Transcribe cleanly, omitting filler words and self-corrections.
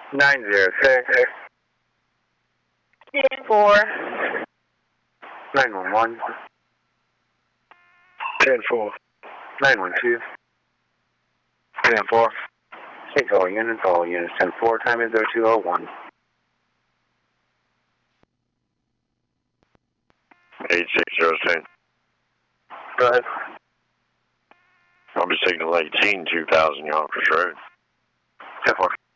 906. 4. 911. 10-4. 912. 10-4. 6 all units, 10-4, time is 0201. 8602. Go ahead. I'll be signal 18, 2000 Yonkers Road. 10-4.